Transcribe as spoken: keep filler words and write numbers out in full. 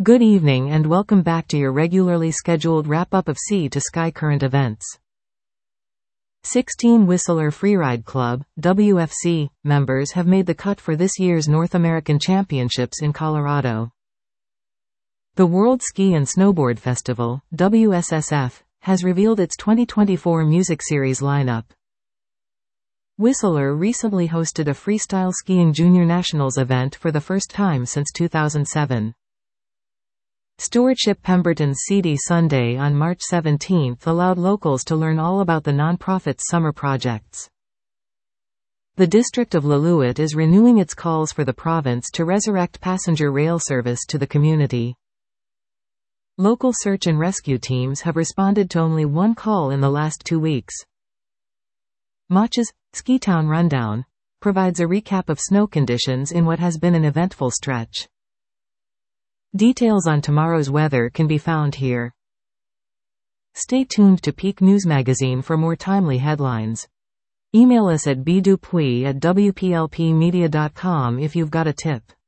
Good evening and welcome back to your regularly scheduled wrap-up of Sea to Sky current events. sixteen Whistler Freeride Club, W F C, members have made the cut for this year's North American Championships in Colorado. The World Ski and Snowboard Festival, W S S F, has revealed its twenty twenty-four music series lineup. Whistler recently hosted a freestyle skiing junior nationals event for the first time since two thousand seven. Stewardship Pemberton's Seedy Sunday on March seventeenth allowed locals to learn all about the nonprofit's summer projects. The District of Lillooet is renewing its calls for the province to resurrect passenger rail service to the community. Local search and rescue teams have responded to only one call in the last two weeks. Mach's Skitown Rundown provides a recap of snow conditions in what has been an eventful stretch. Details on tomorrow's weather can be found here. Stay tuned to Peak News Magazine for more timely headlines. Email us at b dupuis at w p l p media dot com if you've got a tip.